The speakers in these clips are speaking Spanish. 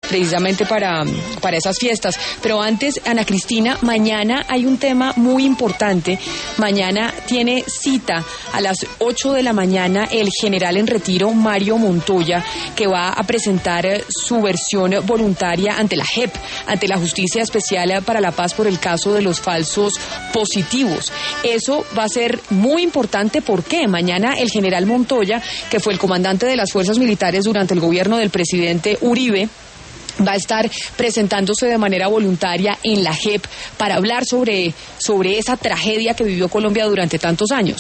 precisamente para esas fiestas. Pero antes, Ana Cristina, mañana hay un tema muy importante. Mañana tiene cita a las 8 de la mañana el general en retiro Mario Montoya, que va a presentar su versión voluntaria ante la JEP, ante la Justicia Especial para la Paz por el caso de los falsos positivos. Eso va a ser muy importante porque mañana el general Montoya, que fue el comandante de las fuerzas militares durante el gobierno del presidente Uribe, va a estar presentándose de manera voluntaria en la JEP para hablar sobre esa tragedia que vivió Colombia durante tantos años.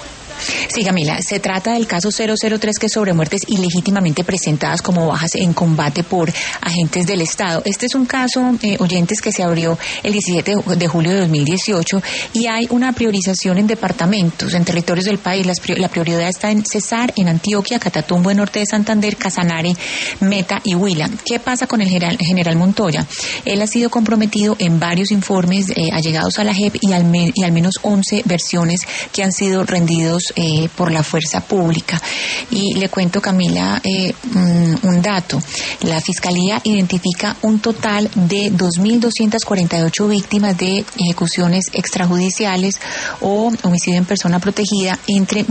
Sí, Camila, se trata del caso 003, que es sobre muertes ilegítimamente presentadas como bajas en combate por agentes del Estado. Este es un caso, oyentes, que se abrió el 17 de julio de 2018 y hay una priorización en departamentos, en territorios del país. La prioridad está en Cesar, en Antioquia, Catatumbo, en norte de Santander, Casanare, Meta y Huila. ¿Qué pasa con el general Montoya? Él ha sido comprometido en varios informes allegados a la JEP y al menos 11 versiones que han sido rendidos por la fuerza pública. Y le cuento, Camila, un dato. La Fiscalía identifica un total de 2.248 víctimas de ejecuciones extrajudiciales o homicidio en persona protegida entre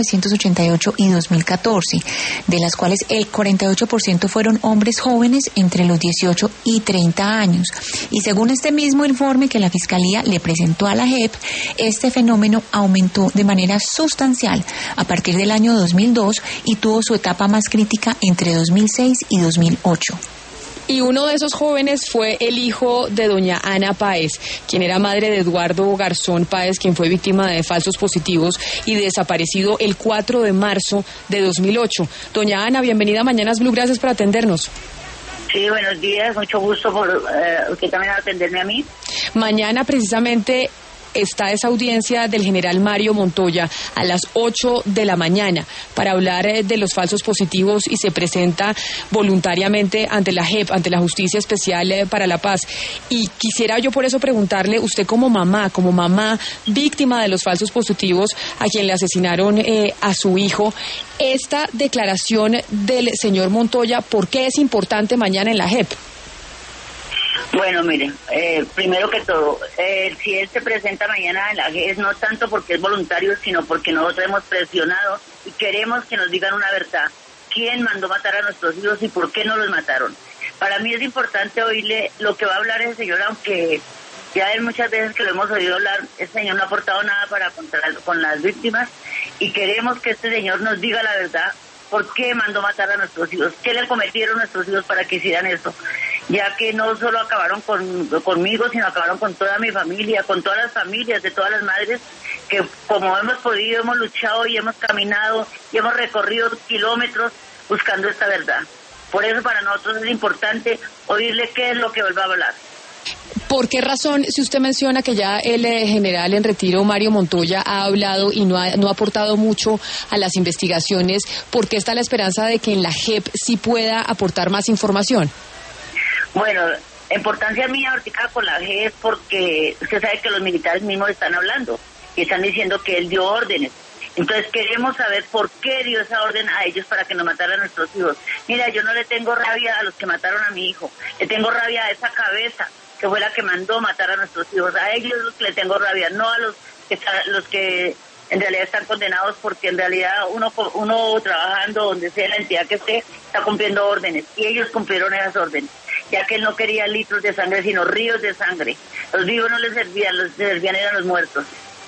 1988 y 2014, de las cuales el 48% fueron hombres jóvenes entre los 18 y 30 años. Y según este mismo informe que la Fiscalía le presentó a la JEP, este fenómeno aumentó de manera sustancial a partir del año 2002 y tuvo su etapa más crítica entre 2006 y 2008. Y uno de esos jóvenes fue el hijo de doña Ana Páez, quien era madre de Eduardo Garzón Páez, quien fue víctima de falsos positivos y desaparecido el 4 de marzo de 2008. Doña Ana, bienvenida a Mañanas Blue, gracias por atendernos. Sí, buenos días, mucho gusto por usted también atenderme a mí. Mañana precisamente está esa audiencia del general Mario Montoya a las 8 de la mañana para hablar de los falsos positivos y se presenta voluntariamente ante la JEP, ante la Justicia Especial para la Paz. Y quisiera yo por eso preguntarle, usted como mamá víctima de los falsos positivos a quien le asesinaron a su hijo, esta declaración del señor Montoya, ¿por qué es importante mañana en la JEP? Bueno, miren, primero que todo, si él se presenta mañana en la JEP es no tanto porque es voluntario, sino porque nosotros hemos presionado y queremos que nos digan una verdad. ¿Quién mandó matar a nuestros hijos y por qué no los mataron? Para mí es importante oírle lo que va a hablar ese señor, aunque ya él muchas veces que lo hemos oído hablar, ese señor no ha aportado nada con las víctimas y queremos que este señor nos diga la verdad. ¿Por qué mandó matar a nuestros hijos? ¿Qué le cometieron nuestros hijos para que hicieran esto? Ya que no solo acabaron conmigo, sino acabaron con toda mi familia, con todas las familias de todas las madres, que como hemos podido, hemos luchado y hemos caminado y hemos recorrido kilómetros buscando esta verdad. Por eso para nosotros es importante oírle qué es lo que vuelva a hablar. ¿Por qué razón, si usted menciona que ya el general en retiro Mario Montoya ha hablado y no ha aportado mucho a las investigaciones, por qué está la esperanza de que en la JEP sí pueda aportar más información? Bueno, la importancia mía ahorita con la JEP es porque usted sabe que los militares mismos están hablando y están diciendo que él dio órdenes. Entonces queremos saber por qué dio esa orden a ellos para que nos mataran a nuestros hijos. Mira, yo no le tengo rabia a los que mataron a mi hijo, le tengo rabia a esa cabeza que fue la que mandó matar a nuestros hijos. A ellos le tengo rabia, no a los que en realidad están condenados, porque en realidad uno trabajando donde sea la entidad que esté, está cumpliendo órdenes, y ellos cumplieron esas órdenes, ya que él no quería litros de sangre, sino ríos de sangre. Los vivos no les servían, eran los muertos.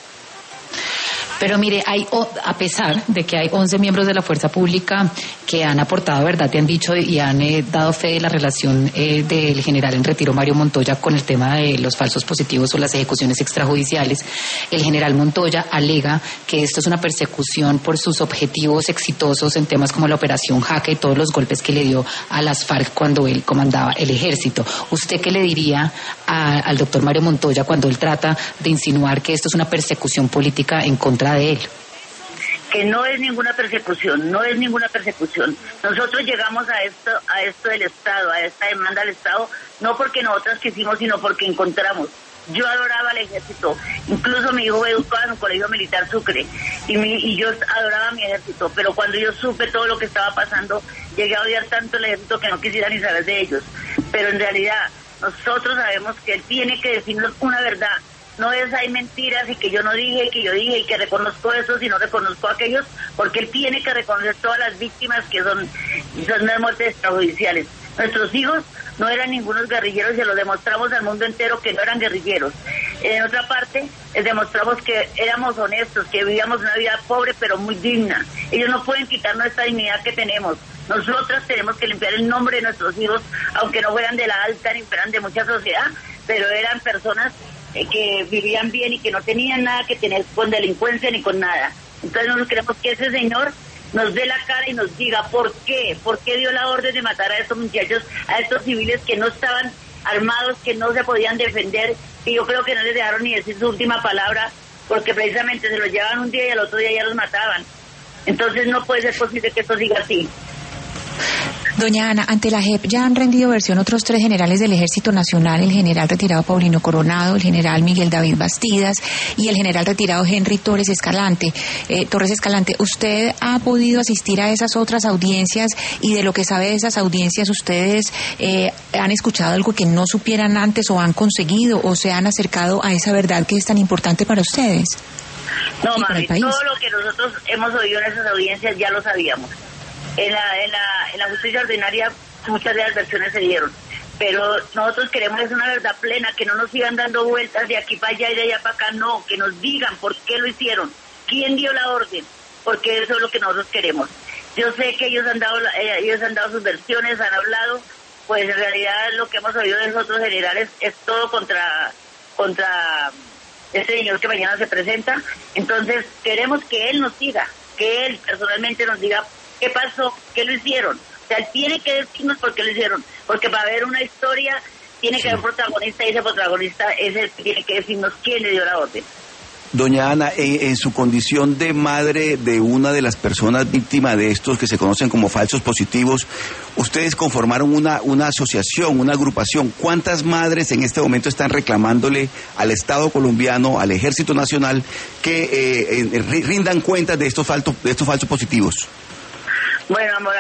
Pero mire, a pesar de que hay 11 miembros de la fuerza pública que han aportado verdad, te han dicho y han dado fe de la relación del general en retiro Mario Montoya con el tema de los falsos positivos o las ejecuciones extrajudiciales, el general Montoya alega que esto es una persecución por sus objetivos exitosos en temas como la operación Jaque y todos los golpes que le dio a las FARC cuando él comandaba el ejército. ¿Usted qué le diría al doctor Mario Montoya cuando él trata de insinuar que esto es una persecución política en contra de él? Que no es ninguna persecución, no es ninguna persecución. Nosotros llegamos a esto del Estado, a esta demanda del Estado, no porque nosotras quisimos, sino porque encontramos. Yo adoraba al ejército, incluso mi hijo fue educado en un colegio militar Sucre, y yo adoraba a mi ejército, pero cuando yo supe todo lo que estaba pasando, llegué a odiar tanto el ejército que no quisiera ni saber de ellos. pero en realidad nosotros sabemos que él tiene que decirnos una verdad. No es hay mentiras y que yo no dije, y que yo dije y que reconozco eso, sino reconozco a aquellos, porque él tiene que reconocer todas las víctimas que son las muertes extrajudiciales. Nuestros hijos no eran ningunos guerrilleros y se lo demostramos al mundo entero que no eran guerrilleros. En otra parte, les demostramos que éramos honestos, que vivíamos una vida pobre pero muy digna. Ellos no pueden quitarnos esta dignidad que tenemos. Nosotras tenemos que limpiar el nombre de nuestros hijos, aunque no fueran de la alta ni fueran de mucha sociedad, pero eran personas que vivían bien y que no tenían nada que tener con delincuencia ni con nada. Entonces nosotros queremos que ese señor nos dé la cara y nos diga por qué dio la orden de matar a estos muchachos, a estos civiles que no estaban armados, que no se podían defender, y yo creo que no les dejaron ni decir su última palabra, porque precisamente se los llevaban un día y al otro día ya los mataban. Entonces no puede ser posible que esto siga así. Doña Ana, ante la JEP ya han rendido versión otros 3 generales del Ejército Nacional, el general retirado Paulino Coronado, el general Miguel David Bastidas y el general retirado Henry Torres Escalante. ¿Usted ha podido asistir a esas otras audiencias y de lo que sabe de esas audiencias ustedes han escuchado algo que no supieran antes o han conseguido o se han acercado a esa verdad que es tan importante para ustedes? No, mami, todo lo que nosotros hemos oído en esas audiencias ya lo sabíamos. En la justicia ordinaria muchas de las versiones se dieron, pero nosotros queremos es una verdad plena, que no nos sigan dando vueltas de aquí para allá y de allá para acá, no, que nos digan por qué lo hicieron, quién dio la orden, porque eso es lo que nosotros queremos. Yo sé que ellos han dado sus versiones, han hablado, pues en realidad lo que hemos oído de esos otros generales es todo contra este señor que mañana se presenta. Entonces queremos que él nos diga, que él personalmente nos diga qué pasó, qué lo hicieron. O sea, él tiene que decirnos por qué lo hicieron, porque para ver una historia tiene que haber un protagonista, y ese protagonista es el que tiene que decirnos quién le dio la orden. Doña Ana, en su condición de madre de una de las personas víctimas de estos que se conocen como falsos positivos, ustedes conformaron una asociación, una agrupación. ¿Cuántas madres en este momento están reclamándole al Estado colombiano, al Ejército Nacional, que rindan cuentas de estos falsos positivos? Bueno, amor,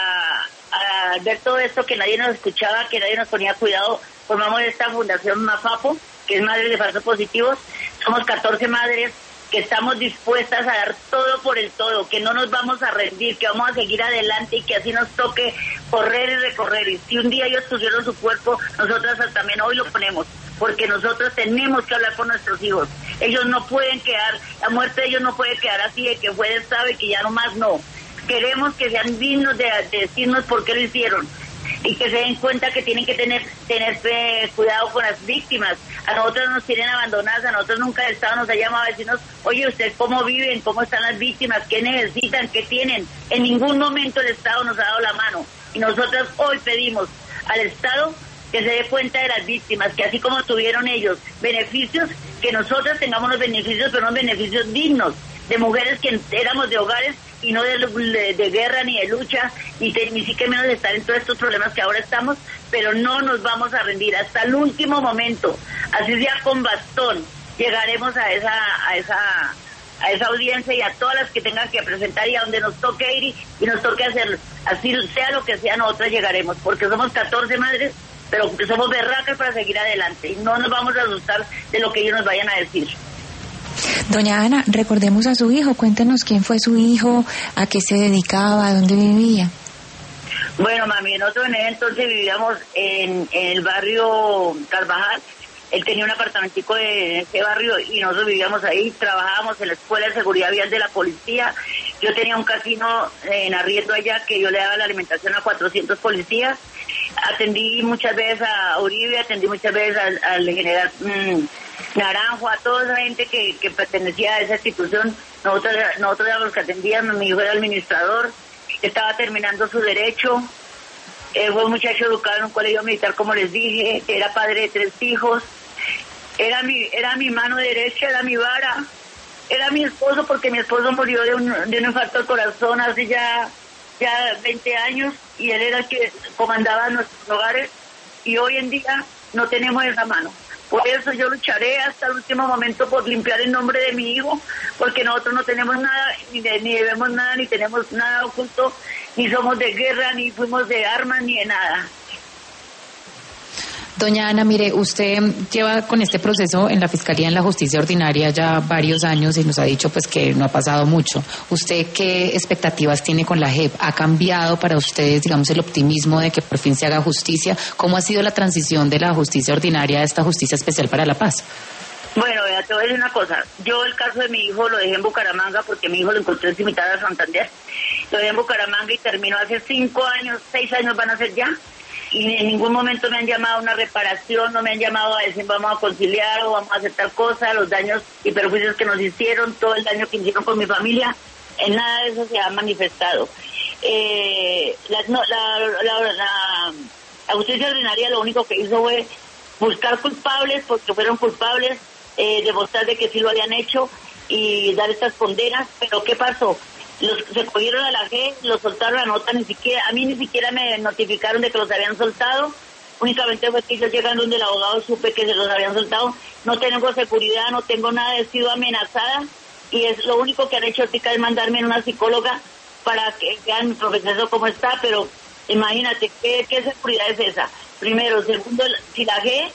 a ver todo esto, que nadie nos escuchaba, que nadie nos ponía cuidado, formamos esta fundación MAFAPO, que es Madres de Falsos Positivos. Somos 14 madres que estamos dispuestas a dar todo por el todo, que no nos vamos a rendir, que vamos a seguir adelante y que así nos toque correr y recorrer. Y si un día ellos pusieron su cuerpo, nosotras también hoy lo ponemos, porque nosotros tenemos que hablar con nuestros hijos. Ellos no pueden quedar, la muerte de ellos no puede quedar así de que fue de Estado y que ya nomás no. Queremos que sean dignos de decirnos por qué lo hicieron y que se den cuenta que tienen que tener cuidado con las víctimas. A nosotros nos tienen abandonadas, a nosotros nunca el Estado nos ha llamado a decirnos, oye, ¿ustedes cómo viven? ¿Cómo están las víctimas? ¿Qué necesitan? ¿Qué tienen? En ningún momento el Estado nos ha dado la mano. Y nosotros hoy pedimos al Estado que se dé cuenta de las víctimas, que así como tuvieron ellos beneficios, que nosotros tengamos los beneficios, pero unos beneficios dignos, de mujeres que éramos de hogares y no de guerra ni de lucha, ni siquiera menos de estar en todos estos problemas que ahora estamos, pero no nos vamos a rendir hasta el último momento, así sea con bastón, llegaremos a esa audiencia y a todas las que tengan que presentar y a donde nos toque ir y nos toque hacerlo, así sea lo que sea, nosotras llegaremos, porque somos 14 madres, pero somos berracas para seguir adelante y no nos vamos a asustar de lo que ellos nos vayan a decir. Doña Ana, recordemos a su hijo, cuéntenos quién fue su hijo, a qué se dedicaba, a dónde vivía. Bueno, mami, nosotros en ese entonces vivíamos en el barrio Carvajal. Él tenía un apartamentico en ese barrio y nosotros vivíamos ahí, trabajábamos en la escuela de seguridad vial de la policía. Yo tenía un casino en arriendo allá que yo le daba la alimentación a 400 policías. Atendí muchas veces a Uribe, atendí muchas veces al general Naranjo, a toda esa gente que pertenecía a esa institución. Nosotros éramos los que atendíamos, mi hijo era administrador, estaba terminando su derecho. Fue un muchacho educado en un colegio militar, como les dije, era padre de 3 hijos, era mi mano derecha, era mi vara, era mi esposo, porque mi esposo murió de un infarto al corazón hace ya 20 años, y él era el que comandaba nuestros hogares, y hoy en día no tenemos esa mano. Por eso yo lucharé hasta el último momento por limpiar el nombre de mi hijo, porque nosotros no tenemos nada, ni debemos nada, ni tenemos nada oculto, ni somos de guerra, ni fuimos de armas, ni de nada. Doña Ana, mire, usted lleva con este proceso en la Fiscalía, en la Justicia Ordinaria ya varios años y nos ha dicho pues que no ha pasado mucho. ¿Usted qué expectativas tiene con la JEP? ¿Ha cambiado para ustedes, digamos, el optimismo de que por fin se haga justicia? ¿Cómo ha sido la transición de la Justicia Ordinaria a esta Justicia Especial para la Paz? Bueno, vea, te voy a decir una cosa. Yo el caso de mi hijo lo dejé en Bucaramanga porque mi hijo lo encontré en Cimitarra de Santander. Lo dejé en Bucaramanga y terminó hace 5 años, 6 años van a ser ya. Y en ningún momento me han llamado a una reparación, no me han llamado a decir vamos a conciliar o vamos a hacer tal cosa, los daños y perjuicios que nos hicieron, todo el daño que hicieron con mi familia, en nada de eso se ha manifestado. La justicia ordinaria lo único que hizo fue buscar culpables porque fueron culpables, demostrar de que sí lo habían hecho y dar estas condenas, pero ¿qué pasó? Se cogieron a la G, los soltaron la nota, a mí ni siquiera me notificaron de que los habían soltado, únicamente fue que yo llegando donde el abogado supe que se los habían soltado, no tengo seguridad, no tengo nada, he sido amenazada y es lo único que han hecho ahorita es mandarme a una psicóloga para que vean mi proceso cómo está, pero imagínate, ¿qué seguridad es esa? Primero, segundo, si la G,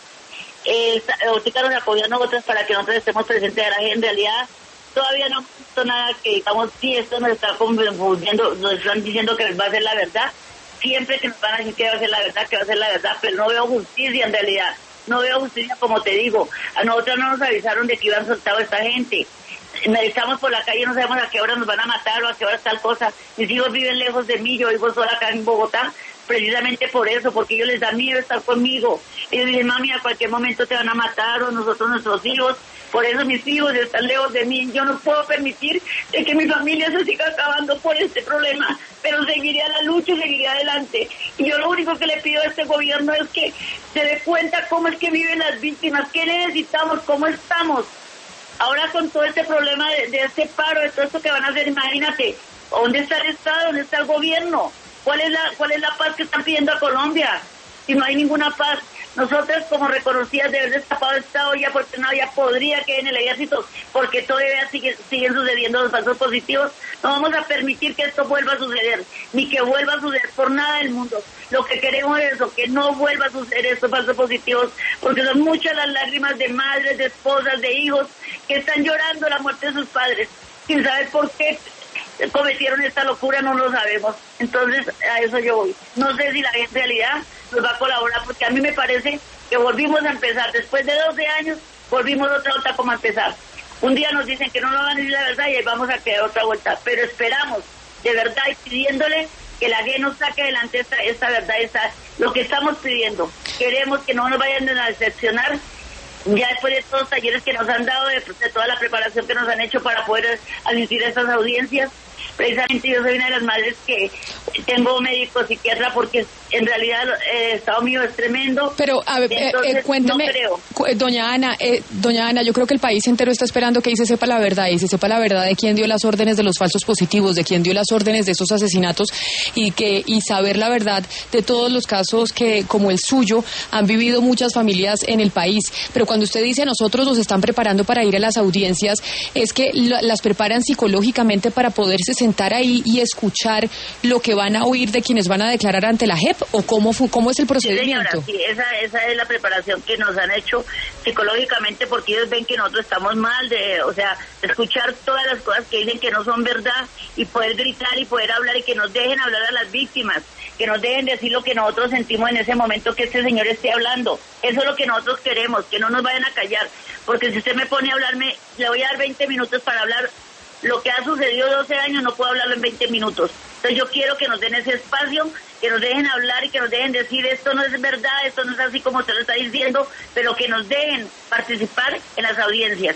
ahorita nos apoyan otras para que nosotros estemos presentes de la G, en realidad todavía no he visto nada que digamos, sí, esto nos está confundiendo, nos están diciendo que va a ser la verdad, siempre que nos van a decir que va a ser la verdad, pero no veo justicia en realidad, no veo justicia como te digo, a nosotros no nos avisaron de que iban soltado a esta gente, estamos por la calle, no sabemos a qué hora nos van a matar o a qué hora tal cosa, mis hijos viven lejos de mí, yo vivo sola acá en Bogotá, precisamente por eso, porque ellos les da miedo estar conmigo, ellos dicen mami a cualquier momento te van a matar o nosotros nuestros hijos, por eso mis hijos están lejos de mí, yo no puedo permitir de que mi familia se siga acabando por este problema, pero seguiré a la lucha y seguiré adelante, y yo lo único que le pido a este gobierno es que se dé cuenta cómo es que viven las víctimas, qué necesitamos, cómo estamos. Ahora con todo este problema de este paro, de todo esto que van a hacer, imagínate, ¿dónde está el Estado? ¿Dónde está el gobierno? ¿Cuál es la paz que están pidiendo a Colombia? Si no hay ninguna paz. Nosotros como reconocidas de haber destapado esta olla porque una olla podría quedar en el ejército, porque todavía siguen sucediendo los falsos positivos, no vamos a permitir que esto vuelva a suceder, ni que vuelva a suceder por nada del mundo. Lo que queremos es eso, que no vuelva a suceder estos falsos positivos, porque son muchas las lágrimas de madres, de esposas, de hijos, que están llorando la muerte de sus padres, sin saber por qué cometieron esta locura, no lo sabemos. Entonces a eso yo voy. No sé si la gente en realidad nos va a colaborar, porque a mí me parece que volvimos a empezar, después de 12 años volvimos otra como a empezar. Un día nos dicen que no nos van a decir la verdad y ahí vamos a quedar otra vuelta, pero esperamos de verdad y pidiéndole que la G nos saque adelante esta verdad, lo que estamos pidiendo. Queremos que no nos vayan a decepcionar ya después de todos los talleres que nos han dado, de toda la preparación que nos han hecho para poder asistir a estas audiencias. Precisamente yo soy una de las madres que tengo médico psiquiatra porque en realidad el estado mío es tremendo. Pero a ver, cuénteme, no creo. Doña Ana, yo creo que el país entero está esperando que ahí se sepa la verdad, y se sepa la verdad de quién dio las órdenes de los falsos positivos, de quién dio las órdenes de esos asesinatos, y saber la verdad de todos los casos que, como el suyo, han vivido muchas familias en el país. Pero cuando usted dice nosotros nos están preparando para ir a las audiencias, ¿es que las preparan psicológicamente para poderse sentar ahí y escuchar lo que van a oír de quienes van a declarar ante la JEP? ¿O cómo es el procedimiento? Sí, señora, sí, esa es la preparación que nos han hecho psicológicamente, porque ellos ven que nosotros estamos mal, escuchar todas las cosas que dicen que no son verdad y poder gritar y poder hablar y que nos dejen hablar a las víctimas, que nos dejen decir lo que nosotros sentimos en ese momento que este señor esté hablando. Eso es lo que nosotros queremos, que no nos vayan a callar, porque si usted me pone a hablarme, le voy a dar 20 minutos para hablar. Lo que ha sucedido 12 años no puedo hablarlo en 20 minutos. Entonces yo quiero que nos den ese espacio, que nos dejen hablar y que nos dejen decir esto no es verdad, esto no es así como usted lo está diciendo, pero que nos dejen participar en las audiencias.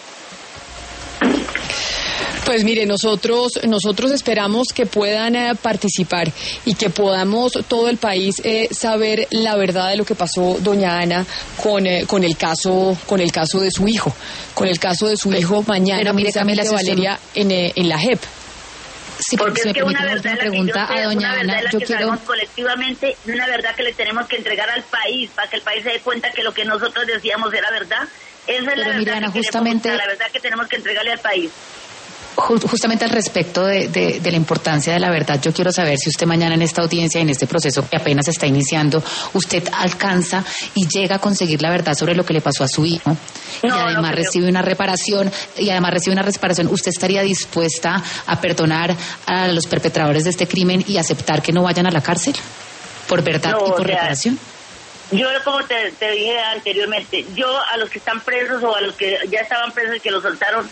Pues mire, nosotros esperamos que puedan participar y que podamos todo el país saber la verdad de lo que pasó, doña Ana, con el caso de su hijo, mañana. Pero mire, Camila, Valeria, en la JEP. Sí, porque es me que permite una verdad una pregunta a doña Ana. Yo quiero colectivamente, una verdad que le tenemos que entregar al país para que el país se dé cuenta que lo que nosotros decíamos era verdad. Esa es la verdad, Ana, justamente la verdad que tenemos que entregarle al país. Justamente al respecto de la importancia de la verdad, yo quiero saber si usted mañana en esta audiencia, en este proceso que apenas está iniciando, usted alcanza y llega a conseguir la verdad sobre lo que le pasó a su hijo y además recibe una reparación, ¿usted estaría dispuesta a perdonar a los perpetradores de este crimen y aceptar que no vayan a la cárcel por verdad y por reparación? Yo, como te dije anteriormente, yo a los que están presos o a los que ya estaban presos y que los soltaron,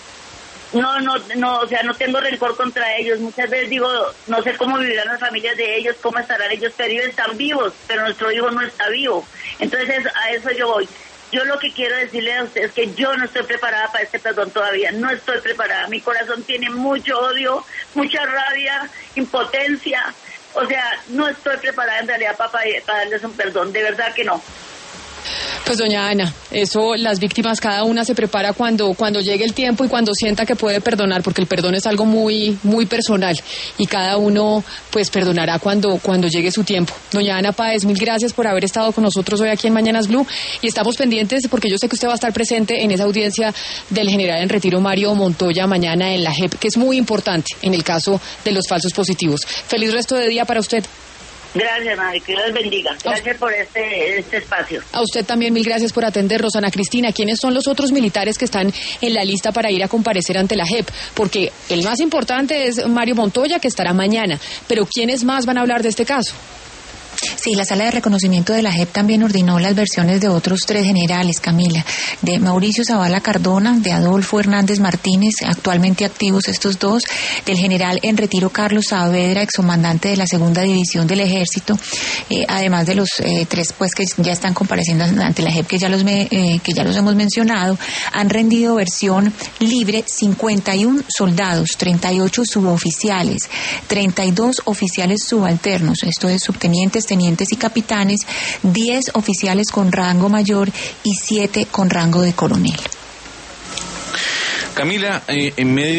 no, o sea, no tengo rencor contra ellos. Muchas veces digo, no sé cómo vivirán las familias de ellos, cómo estarán ellos, pero ellos están vivos, pero nuestro hijo no está vivo. Entonces, a eso yo voy. Yo lo que quiero decirle a ustedes es que yo no estoy preparada para este perdón todavía, no estoy preparada. Mi corazón tiene mucho odio, mucha rabia, impotencia. O sea, no estoy preparada en realidad para darles un perdón, de verdad que no. Pues doña Ana, eso las víctimas cada una se prepara cuando llegue el tiempo y cuando sienta que puede perdonar, porque el perdón es algo muy muy personal y cada uno pues perdonará cuando llegue su tiempo. Doña Ana Páez, mil gracias por haber estado con nosotros hoy aquí en Mañanas Blue y estamos pendientes porque yo sé que usted va a estar presente en esa audiencia del general en retiro Mario Montoya mañana en la JEP, que es muy importante en el caso de los falsos positivos. Feliz resto de día para usted. Gracias, Mari, que Dios bendiga. Gracias por este espacio. A usted también mil gracias por atendernos. Ana Cristina, ¿quiénes son los otros militares que están en la lista para ir a comparecer ante la JEP? Porque el más importante es Mario Montoya, que estará mañana, pero ¿quiénes más van a hablar de este caso? Sí, la Sala de Reconocimiento de la JEP también ordenó las versiones de otros 3 generales, Camila, de Mauricio Zavala Cardona, de Adolfo Hernández Martínez, actualmente activos estos dos, del general en retiro Carlos Saavedra, excomandante de la Segunda División del Ejército, además de los 3 pues que ya están compareciendo ante la JEP, que ya los hemos mencionado. Han rendido versión libre 51 soldados, 38 suboficiales, 32 oficiales subalternos, esto es subtenientes, tenientes y capitanes, 10 oficiales con rango mayor y 7 con rango de coronel. Camila, en medio